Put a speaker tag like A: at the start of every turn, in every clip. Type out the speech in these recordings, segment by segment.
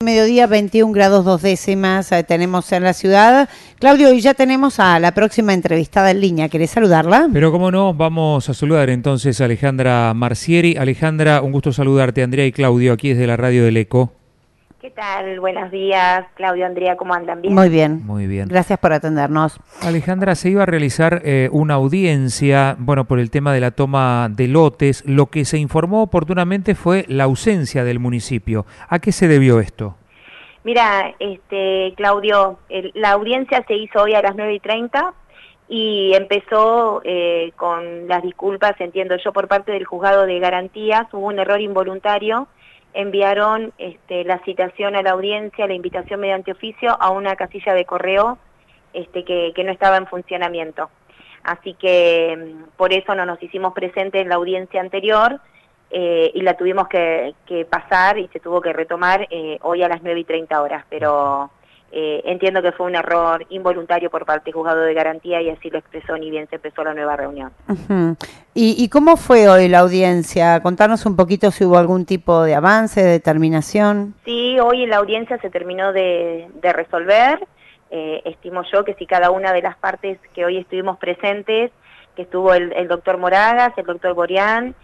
A: Mediodía, 21 grados 2 décimas tenemos en la ciudad. Claudio, y ya tenemos a la próxima entrevistada en línea. ¿Querés saludarla?
B: Pero cómo no, vamos a saludar entonces a Alejandra Marcieri. Alejandra, un gusto saludarte. Andrea y Claudio, aquí desde la radio del Eco.
C: ¿Qué tal? Buenos días, Claudio, Andrea, ¿cómo andan? ¿Bien?
A: Muy bien.
B: Muy bien.
A: Gracias por atendernos.
B: Alejandra, se iba a realizar una audiencia, por el tema de la toma de lotes. Lo que se informó oportunamente fue la ausencia del municipio. ¿A qué se debió esto?
C: Mira, Claudio, la audiencia se hizo hoy a las 9:30 y empezó con las disculpas, entiendo yo, por parte del juzgado de garantías. Hubo un error involuntario. Enviaron la citación a la audiencia, la invitación mediante oficio a una casilla de correo que no estaba en funcionamiento. Así que por eso no nos hicimos presentes en la audiencia anterior y la tuvimos que pasar y se tuvo que retomar hoy a las 9:30. Pero entiendo que fue un error involuntario por parte del juzgado de garantía y así lo expresó ni bien se empezó la nueva reunión.
A: Uh-huh. ¿Y cómo fue hoy la audiencia? Contanos un poquito si hubo algún tipo de avance, de determinación.
C: Sí, hoy en la audiencia se terminó de resolver. Estimo yo que si cada una de las partes que hoy estuvimos presentes, que estuvo el doctor Moragas, el doctor Borián,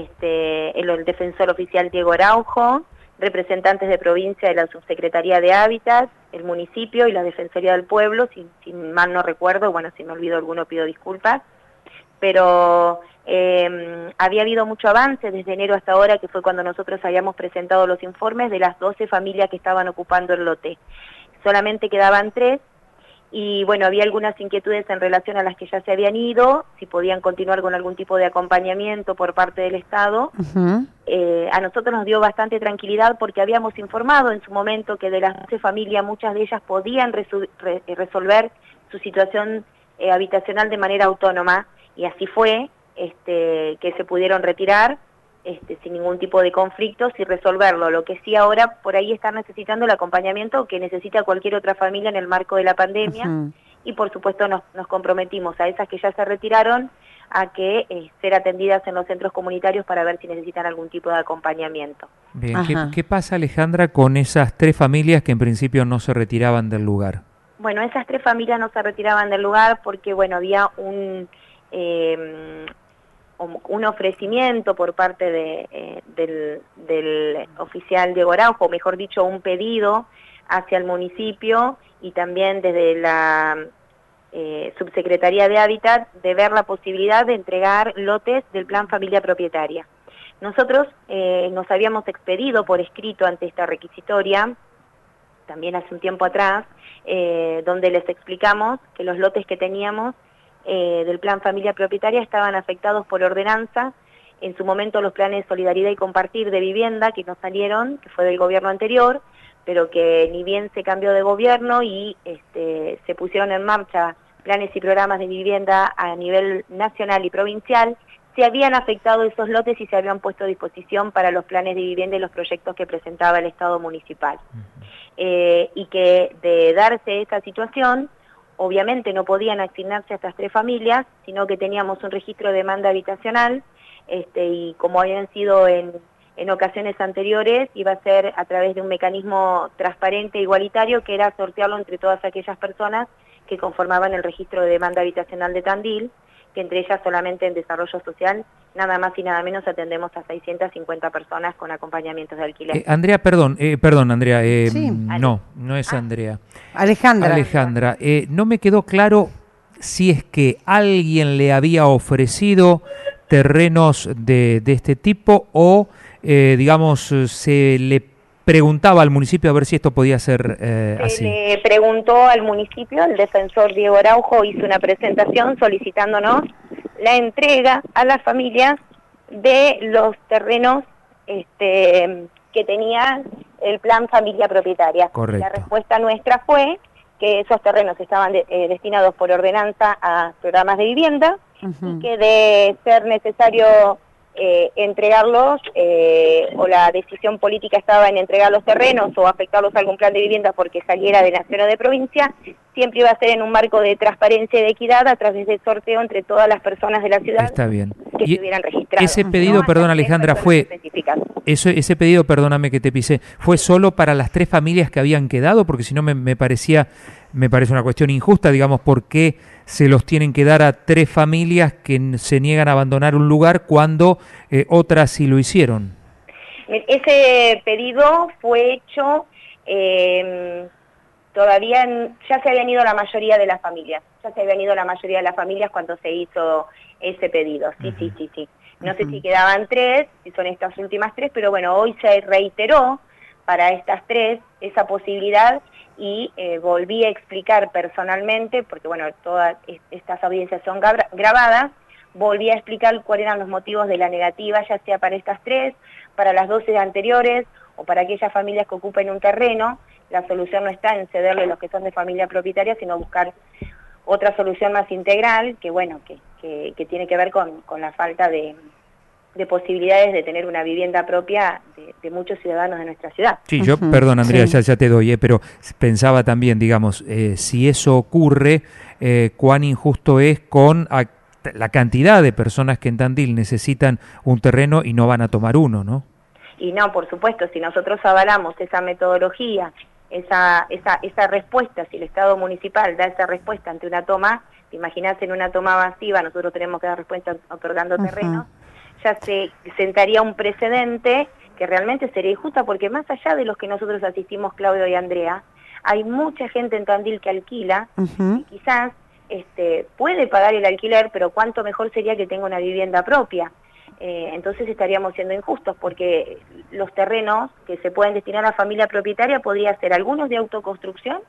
C: el defensor oficial Diego Araujo, representantes de provincia de la Subsecretaría de Hábitat, el municipio y la Defensoría del Pueblo, si mal no recuerdo, si me olvido alguno pido disculpas, pero había habido mucho avance desde enero hasta ahora, que fue cuando nosotros habíamos presentado los informes de las 12 familias que estaban ocupando el lote. Solamente quedaban 3 y había algunas inquietudes en relación a las que ya se habían ido, si podían continuar con algún tipo de acompañamiento por parte del Estado.
A: Uh-huh.
C: A nosotros nos dio bastante tranquilidad porque habíamos informado en su momento que de las 12 familias, muchas de ellas podían resolver su situación habitacional de manera autónoma, y así fue, que se pudieron retirar sin ningún tipo de conflictos y resolverlo. Lo que sí ahora por ahí están necesitando el acompañamiento que necesita cualquier otra familia en el marco de la pandemia. Uh-huh. Y por supuesto nos comprometimos a esas que ya se retiraron a que ser atendidas en los centros comunitarios para ver si necesitan algún tipo de acompañamiento.
B: Bien, ¿qué pasa, Alejandra, con esas 3 familias que en principio no se retiraban del lugar?
C: Bueno, esas 3 familias no se retiraban del lugar porque había un ofrecimiento por parte del oficial Diego Araujo, o mejor dicho, un pedido hacia el municipio y también desde la Subsecretaría de Hábitat de ver la posibilidad de entregar lotes del Plan Familia Propietaria. Nosotros nos habíamos expedido por escrito ante esta requisitoria, también hace un tiempo atrás, donde les explicamos que los lotes que teníamos del Plan Familia Propietaria estaban afectados por ordenanza. En su momento los planes de solidaridad y compartir de vivienda que nos salieron, que fue del gobierno anterior, pero que ni bien se cambió de gobierno y se pusieron en marcha planes y programas de vivienda a nivel nacional y provincial, se habían afectado esos lotes y se habían puesto a disposición para los planes de vivienda y los proyectos que presentaba el Estado municipal. Y que de darse esta situación, obviamente no podían asignarse a estas 3 familias, sino que teníamos un registro de demanda habitacional, y como habían sido en ocasiones anteriores, iba a ser a través de un mecanismo transparente e igualitario, que era sortearlo entre todas aquellas personas que conformaban el registro de demanda habitacional de Tandil, que entre ellas solamente en desarrollo social, nada más y nada menos atendemos a 650 personas con acompañamientos de alquiler.
B: Andrea, perdón, Andrea,
A: sí.
B: No es Andrea.
A: Alejandra,
B: no me quedó claro si es que alguien le había ofrecido terrenos de este tipo o, se le preguntaba al municipio a ver si esto podía ser así.
C: Se le preguntó al municipio, el defensor Diego Araujo hizo una presentación solicitándonos la entrega a las familias de los terrenos que tenía el Plan Familia Propietaria.
B: Correcto.
C: La respuesta nuestra fue que esos terrenos estaban destinados por ordenanza a programas de vivienda. Uh-huh. Y que de ser necesario entregarlos, o la decisión política estaba en entregar los terrenos o afectarlos a algún plan de vivienda porque saliera de nación o de provincia, siempre iba a ser en un marco de transparencia y de equidad a través del sorteo entre todas las personas de la ciudad.
B: Está bien.
C: Que estuvieran registradas.
B: Ese pedido, perdón Alejandra, fue ese pedido, perdóname que te pisé, ¿fue solo para las 3 familias que habían quedado? Porque si no me parece una cuestión injusta, digamos, ¿por qué se los tienen que dar a 3 familias que se niegan a abandonar un lugar cuando otras sí lo hicieron?
C: Ese pedido fue hecho, ya se habían ido la mayoría de las familias, cuando se hizo ese pedido, sí. No sé si quedaban 3, si son estas últimas 3, pero bueno, hoy se reiteró para estas 3 esa posibilidad y volví a explicar personalmente, porque bueno, todas estas audiencias son grabadas, volví a explicar cuáles eran los motivos de la negativa, ya sea para estas 3, para las 12 anteriores o para aquellas familias que ocupen un terreno. La solución no está en cederle los que son de familia propietaria, sino buscar otra solución más integral, que bueno, que tiene que ver con la falta de posibilidades de tener una vivienda propia de muchos ciudadanos de nuestra ciudad.
B: Sí, yo, perdón Andrea, sí. ya te doy, pero pensaba también, digamos, si eso ocurre, cuán injusto es con la cantidad de personas que en Tandil necesitan un terreno y no van a tomar uno, ¿no?
C: Y no, por supuesto, si nosotros avalamos esa metodología, esa respuesta, si el Estado municipal da esa respuesta ante una toma, te imaginás en una toma masiva, nosotros tenemos que dar respuesta otorgando terrenos, ya se sentaría un precedente que realmente sería injusta, porque más allá de los que nosotros asistimos, Claudio y Andrea, hay mucha gente en Tandil que alquila, y quizás puede pagar el alquiler, pero cuánto mejor sería que tenga una vivienda propia. Entonces estaríamos siendo injustos, porque los terrenos que se pueden destinar a familia propietaria podría ser algunos de autoconstrucción,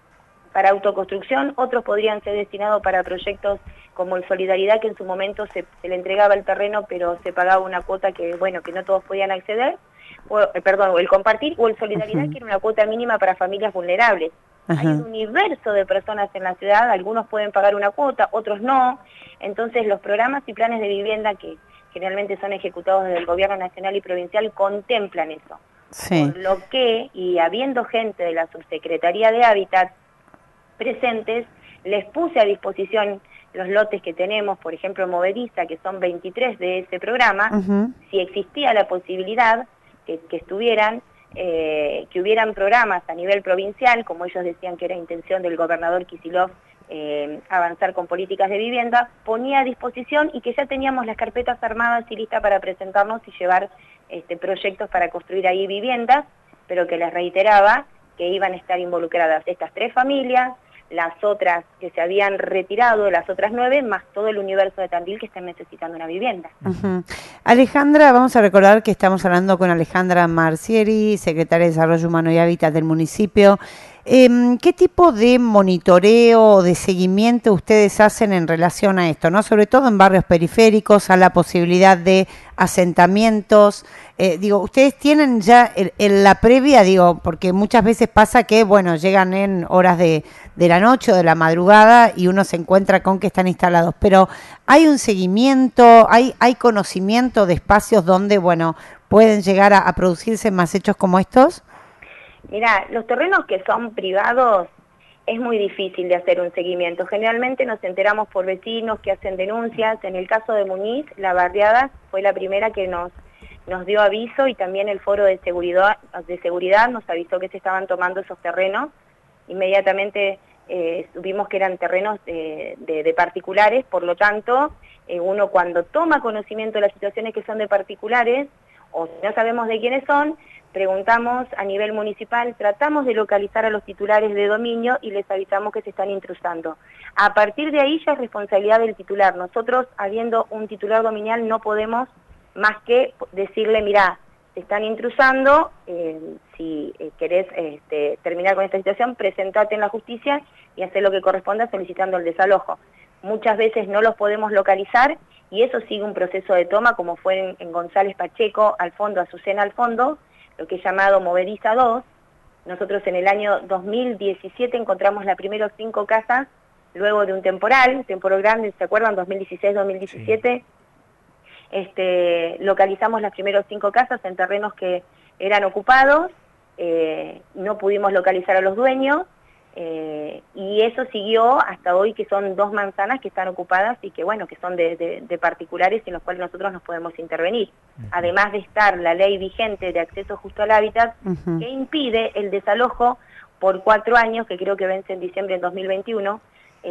C: otros podrían ser destinados para proyectos como el Solidaridad, que en su momento se le entregaba el terreno, pero se pagaba una cuota que no todos podían acceder, o el Compartir, o el Solidaridad, que era una cuota mínima para familias vulnerables. Hay un universo de personas en la ciudad, algunos pueden pagar una cuota, otros no. Entonces los programas y planes de vivienda que generalmente son ejecutados desde el gobierno nacional y provincial contemplan eso. Sí. Por lo que, y habiendo gente de la Subsecretaría de Hábitat presentes, les puse a disposición los lotes que tenemos, por ejemplo Movediza, que son 23 de ese programa, si existía la posibilidad que hubieran programas a nivel provincial, como ellos decían que era intención del gobernador Kicillof avanzar con políticas de vivienda, ponía a disposición, y que ya teníamos las carpetas armadas y listas para presentarnos y llevar proyectos para construir ahí viviendas, pero que les reiteraba que iban a estar involucradas estas 3 familias, las otras que se habían retirado, las otras 9, más todo el universo de Tandil que están necesitando una vivienda.
A: Alejandra, vamos a recordar que estamos hablando con Alejandra Marcieri, secretaria de Desarrollo Humano y Hábitat del municipio. ¿Qué tipo de monitoreo o de seguimiento ustedes hacen en relación a esto, ¿no? Sobre todo en barrios periféricos, a la posibilidad de asentamientos? Ustedes tienen ya en la previa, porque muchas veces pasa que, llegan en horas de la noche o de la madrugada y uno se encuentra con que están instalados, pero ¿hay un seguimiento, hay conocimiento de espacios donde, pueden llegar a producirse más hechos como estos?
C: Mira, los terrenos que son privados es muy difícil de hacer un seguimiento. Generalmente nos enteramos por vecinos que hacen denuncias. En el caso de Muñiz, la barriada fue la primera que nos dio aviso, y también el foro de seguridad nos avisó que se estaban tomando esos terrenos. Inmediatamente supimos que eran terrenos de particulares, por lo tanto, uno cuando toma conocimiento de las situaciones que son de particulares, o si no sabemos de quiénes son, preguntamos a nivel municipal, tratamos de localizar a los titulares de dominio y les avisamos que se están intrusando. A partir de ahí ya es responsabilidad del titular. Nosotros, habiendo un titular dominial, no podemos más que decirle, mirá, se están intrusando, si querés terminar con esta situación, presentate en la justicia y hacer lo que corresponda solicitando el desalojo. Muchas veces no los podemos localizar, y eso sigue un proceso de toma, como fue en González Pacheco, al fondo, Azucena al fondo, lo que es llamado Movediza 2. Nosotros en el año 2017 encontramos las primeras 5 casas, luego de un temporal grande, ¿se acuerdan? 2016-2017, localizamos las primeras 5 casas en terrenos que eran ocupados, no pudimos localizar a los dueños, y eso siguió hasta hoy, que son 2 manzanas que están ocupadas y que bueno, que son de particulares en los cuales nosotros nos podemos intervenir. Además de estar la ley vigente de acceso justo al hábitat, que impide el desalojo por 4 años, que creo que vence en diciembre del 2021,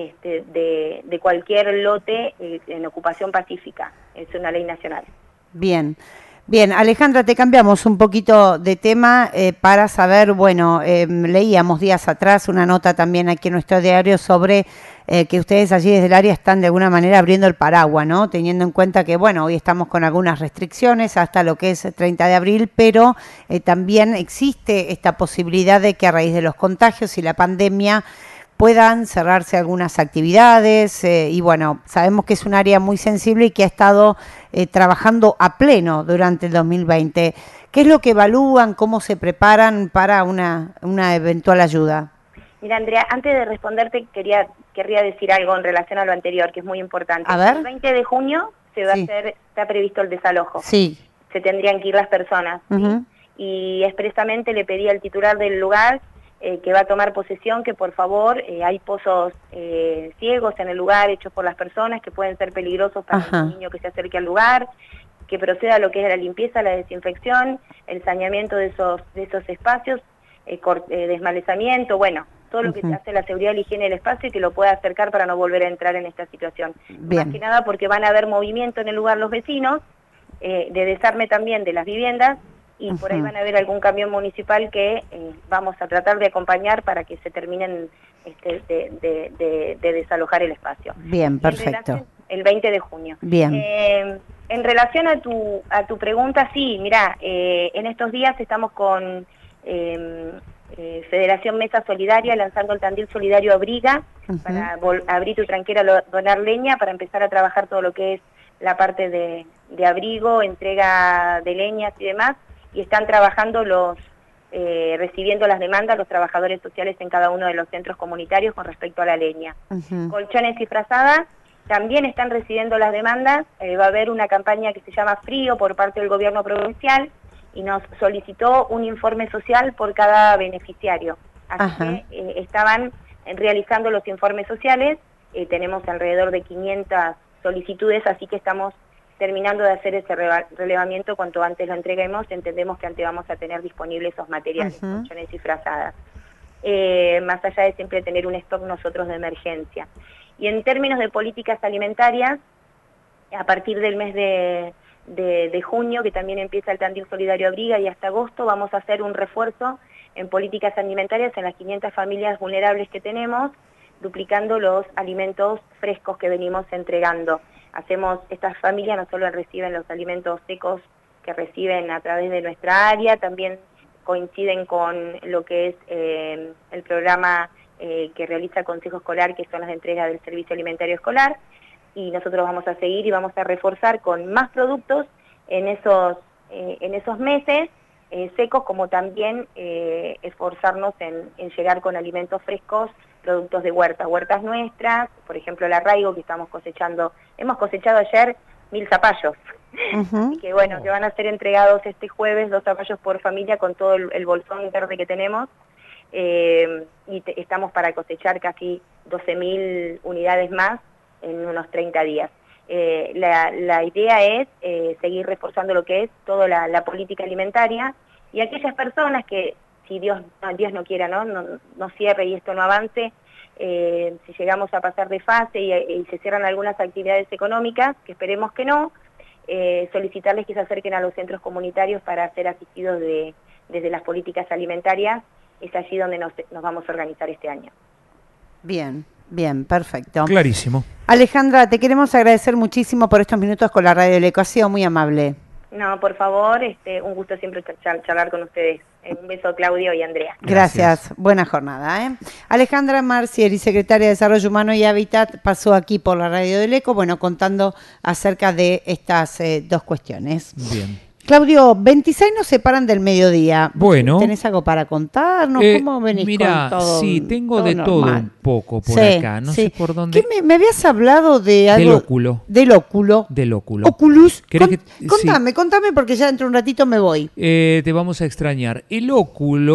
C: de cualquier lote en ocupación pacífica. Es una ley nacional.
A: Bien. Bien, Alejandra, te cambiamos un poquito de tema para saber, bueno, leíamos días atrás una nota también aquí en nuestro diario sobre que ustedes allí desde el área están de alguna manera abriendo el paraguas, ¿no? Teniendo en cuenta que, bueno, hoy estamos con algunas restricciones hasta lo que es el 30 de abril, pero también existe esta posibilidad de que a raíz de los contagios y la pandemia puedan cerrarse algunas actividades y bueno, sabemos que es un área muy sensible y que ha estado trabajando a pleno durante el 2020. ¿Qué es lo que evalúan? ¿Cómo se preparan para una eventual ayuda?
C: Mira, Andrea, antes de responderte querría decir algo en relación a lo anterior, que es muy importante.
A: A ver.
C: El 20 de junio se va a hacer, está previsto el desalojo.
A: Sí.
C: Se tendrían que ir las personas. ¿Sí? Y expresamente le pedí al titular del lugar que va a tomar posesión, que por favor, hay pozos ciegos en el lugar hechos por las personas que pueden ser peligrosos para un niño que se acerque al lugar, que proceda a lo que es la limpieza, la desinfección, el saneamiento de esos espacios, desmalezamiento, bueno, todo lo que se hace la seguridad y la higiene del espacio y que lo pueda acercar para no volver a entrar en esta situación.
A: Bien.
C: Más que nada porque van a haber movimiento en el lugar los vecinos, de desarme también de las viviendas, y por ahí van a haber algún camión municipal que vamos a tratar de acompañar para que se terminen de desalojar el espacio.
A: Bien, perfecto.
C: El 20 de junio.
A: Bien.
C: En relación a tu pregunta, sí, mira, en estos días estamos con Federación Mesa Solidaria lanzando el Tandil Solidario Abriga, para abrir tu tranquera, donar leña, para empezar a trabajar todo lo que es la parte de abrigo, entrega de leñas y demás, y están trabajando recibiendo las demandas los trabajadores sociales en cada uno de los centros comunitarios con respecto a la leña. Colchones y frazadas también están recibiendo las demandas. Va a haber una campaña que se llama Frío por parte del gobierno provincial y nos solicitó un informe social por cada beneficiario. Así que estaban realizando los informes sociales, tenemos alrededor de 500 solicitudes, así que estamos terminando de hacer ese relevamiento. Cuanto antes lo entreguemos, entendemos que antes vamos a tener disponibles esos materiales, colchones y frazadas. Más allá de siempre tener un stock nosotros de emergencia. Y en términos de políticas alimentarias, a partir del mes de junio, que también empieza el Tandil Solidario Abriga, y hasta agosto vamos a hacer un refuerzo en políticas alimentarias en las 500 familias vulnerables que tenemos, duplicando los alimentos frescos que venimos entregando. Estas familias no solo reciben los alimentos secos que reciben a través de nuestra área, también coinciden con lo que es el programa que realiza el Consejo Escolar, que son las entregas del Servicio Alimentario Escolar, y nosotros vamos a seguir y vamos a reforzar con más productos en esos meses secos, como también esforzarnos en llegar con alimentos frescos, productos de huertas nuestras, por ejemplo el arraigo que estamos cosechando. Hemos cosechado ayer 1000 zapallos, y que bueno, que van a ser entregados este jueves, 2 zapallos por familia con todo el bolsón verde que tenemos, y estamos para cosechar casi 12.000 unidades más en unos 30 días. La idea es seguir reforzando lo que es toda la política alimentaria, y aquellas personas que, si Dios no quiera, no cierre y esto no avance, si llegamos a pasar de fase y se cierran algunas actividades económicas, que esperemos que no, solicitarles que se acerquen a los centros comunitarios para ser asistidos desde las políticas alimentarias. Es allí donde nos vamos a organizar este año.
A: Bien, perfecto.
B: Clarísimo.
A: Alejandra, te queremos agradecer muchísimo por estos minutos con la Radio del Eco. Ha sido muy amable.
C: No, por favor, un gusto siempre charlar con ustedes. Un beso, Claudio y Andrea.
A: Gracias. Buena jornada. Alejandra Marcieri, secretaria de Desarrollo Humano y Hábitat, pasó aquí por la Radio del Eco, contando acerca de estas 2 cuestiones.
B: Bien.
A: Claudio, 26 nos separan del mediodía.
B: Bueno.
A: ¿Tenés algo para contarnos? ¿Cómo venís
B: mira,
A: con todo?
B: Sí, tengo de
A: normal?
B: todo un poco por acá. No sé por dónde.
A: ¿Qué me habías hablado de algo?
B: Del óculo.
A: Del óculo.
B: Del óculo.
A: Oculus.
B: Contame
A: Contame, porque ya dentro de un ratito me voy.
B: Te vamos a extrañar. El óculo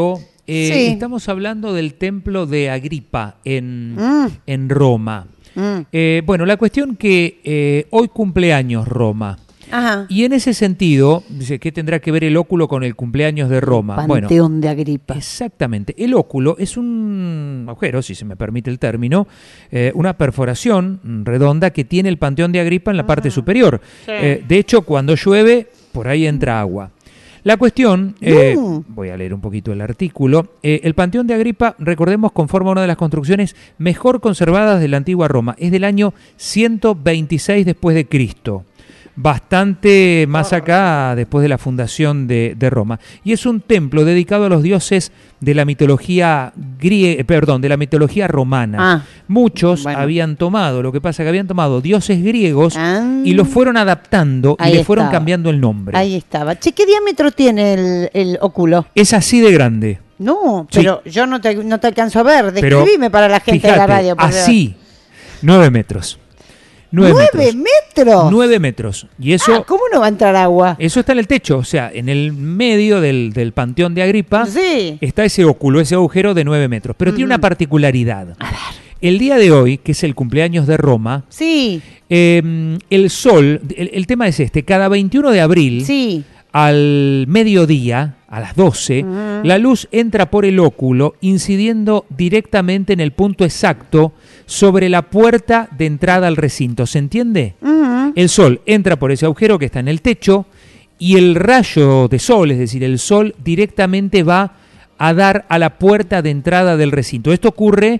A: Sí.
B: Estamos hablando del templo de Agripa en Roma. Bueno, la cuestión que hoy cumpleaños Roma.
A: Ajá.
B: Y en ese sentido, dice, ¿qué tendrá que ver el óculo con el cumpleaños de Roma?
A: Panteón de Agripa.
B: Exactamente. El óculo es un agujero, si se me permite el término, una perforación redonda que tiene el Panteón de Agripa en la parte superior.
A: Sí.
B: De hecho, cuando llueve, por ahí entra agua. La cuestión, voy a leer un poquito el artículo, el Panteón de Agripa, recordemos, conforma una de las construcciones mejor conservadas de la antigua Roma. Es del año 126 después de Cristo. Bastante más acá después de la fundación de Roma. Y es un templo dedicado a los dioses de la mitología de la mitología romana. Muchos habían tomado, lo que pasa es que habían tomado dioses griegos y los fueron adaptando y le fueron cambiando el nombre.
A: Ahí estaba. Che, ¿qué diámetro tiene el óculo?
B: Es así de grande.
A: No,
B: Sí.
A: pero yo no te alcanzo a ver. Describime para la gente de la radio. por
B: Así, 9 metros.
A: 9 metros.
B: 9 metros. Y eso,
A: ¿Cómo no va a entrar agua?
B: eso está en el techo, o sea, en el medio del Panteón de Agripa
A: Sí.
B: está ese óculo, ese agujero de 9 metros. Pero tiene una particularidad. El día de hoy, que es el cumpleaños de Roma,
A: Sí,
B: el sol, el tema es este, cada 21 de abril,
A: sí.
B: al mediodía, a las 12, la luz entra por el óculo, incidiendo directamente en el punto exacto sobre la puerta de entrada al recinto. ¿Se entiende? El sol entra por ese agujero que está en el techo y el rayo de sol, es decir, el sol directamente va a dar a la puerta de entrada del recinto. Esto ocurre,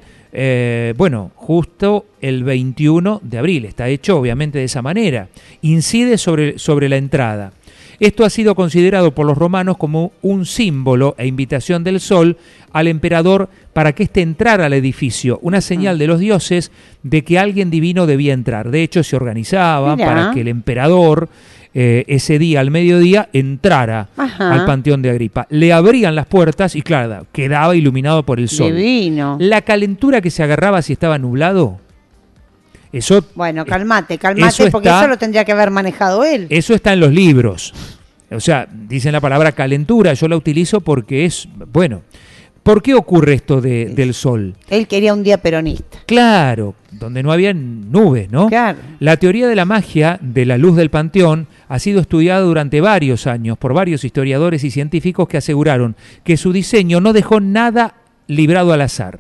B: justo el 21 de abril. Está hecho obviamente de esa manera. Incide sobre la entrada. Esto ha sido considerado por los romanos como un símbolo e invitación del sol al emperador para que éste entrara al edificio, una señal de los dioses de que alguien divino debía entrar. De hecho, se organizaba para que el emperador ese día, al mediodía, entrara al Panteón de Agripa. Le abrían las puertas y, claro, quedaba iluminado por el sol.
A: Divino.
B: La calentura que se agarraba si estaba nublado, eso...
A: Bueno, calmate,
B: eso
A: porque
B: está-
A: eso lo tendría que haber manejado él.
B: Eso está en los libros. O sea, dicen la palabra calentura, yo la utilizo porque es, bueno, ¿por qué ocurre esto del sol?
A: Él quería un día peronista.
B: Claro, donde no había nubes, ¿no?
A: Claro.
B: La teoría de la magia de la luz del panteón ha sido estudiada durante varios años por varios historiadores y científicos que aseguraron que su diseño no dejó nada librado al azar.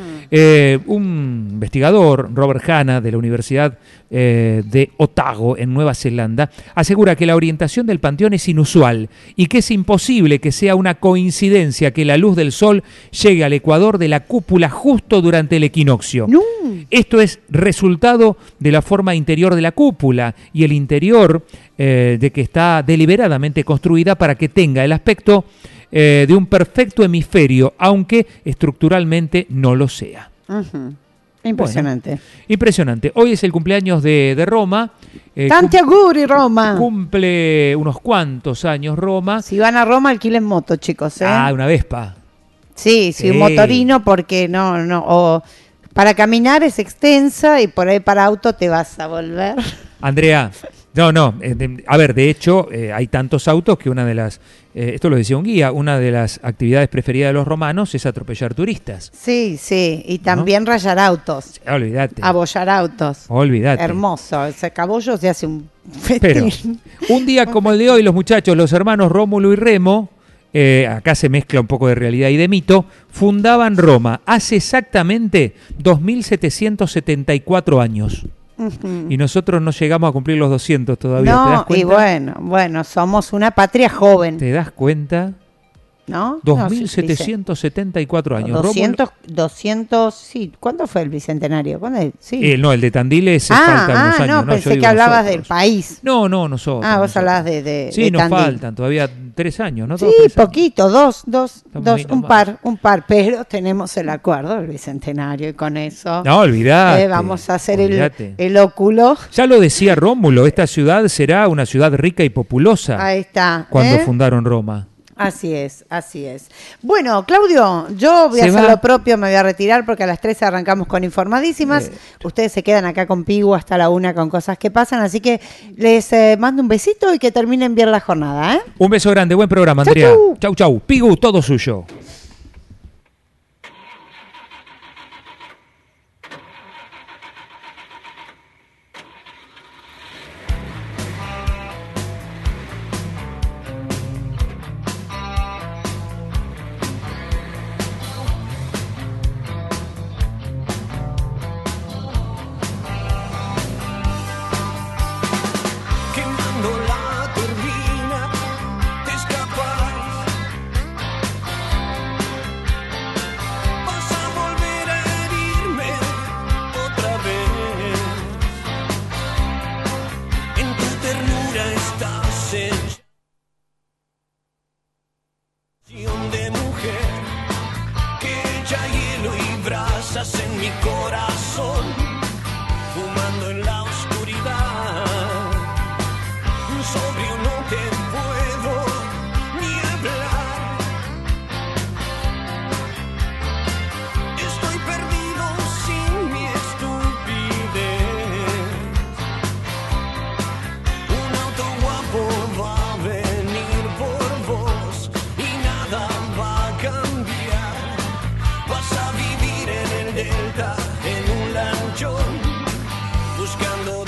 B: Un investigador, Robert Hanna, de la Universidad de Otago, en Nueva Zelanda, asegura que la orientación del panteón es inusual y que es imposible que sea una coincidencia que la luz del sol llegue al ecuador de la cúpula justo durante el equinoccio.
A: No.
B: Esto es resultado de la forma interior de la cúpula y el interior de que está deliberadamente construida para que tenga el aspecto de un perfecto hemisferio, aunque estructuralmente no lo sea.
A: Impresionante.
B: Bueno, impresionante. Hoy es el cumpleaños de Roma.
A: Tanti auguri, Roma.
B: Cumple unos cuantos años Roma.
A: Si van a Roma, alquilen moto, chicos.
B: Una Vespa.
A: Sí, un motorino, porque o para caminar es extensa y por ahí para auto te vas a volver.
B: Andrea, a ver, de hecho, hay tantos autos que una de las, esto lo decía un guía, una de las actividades preferidas de los romanos es atropellar turistas.
A: Sí, y también rayar autos,
B: Olvídate.
A: abollar autos.
B: Olvídate.
A: Hermoso, ese cabollo se hace un
B: Pero
A: festín.
B: un día como el de hoy, los muchachos, los hermanos Rómulo y Remo, acá se mezcla un poco de realidad y de mito, fundaban Roma hace exactamente 2774 años. Y nosotros no llegamos a cumplir los 200 todavía. ¿Te das
A: No,
B: cuenta?
A: y bueno, somos una patria joven,
B: ¿Te das cuenta?
A: ¿no?
B: 2774 años.
A: 200, sí. ¿Cuándo fue el bicentenario? ¿Cuándo es? Sí.
B: El de Tandile se faltan unos años.
A: no,
B: Yo
A: pensé
B: digo
A: que hablabas
B: nosotros.
A: del país.
B: No, nosotros.
A: Vos
B: nosotros.
A: hablabas de
B: Sí, nos
A: Tandil.
B: faltan todavía 3 años, ¿no?
A: Sí,
B: 2, 3 años.
A: poquito, dos,
B: ahí
A: un
B: nomás.
A: par, pero tenemos el acuerdo del bicentenario y con eso
B: No, olvidate.
A: vamos a hacer
B: olvidate.
A: el óculo.
B: Ya lo decía Rómulo, esta ciudad será una ciudad rica y populosa
A: Ahí está.
B: cuando fundaron Roma.
A: Así es. Bueno, Claudio, yo voy a
B: Se
A: hacer
B: va.
A: lo propio, me voy a retirar porque a las 3 arrancamos con Informadísimas. Ustedes se quedan acá con Pigu hasta la 1 con cosas que pasan, así que les mando un besito y que terminen bien la jornada, ¿eh?
B: Un beso grande, buen programa,
A: Chau,
B: Andrea.
A: chau.
B: Chau. Pigu, todo suyo.
D: en mi corazón, fumando en la oscuridad. Sobrio no te puedo ni hablar. Estoy perdido sin mi estupidez. Un auto guapo va a venir por vos y nada va a cambiar. Vas a vivir en el delta, en un lanchón, buscando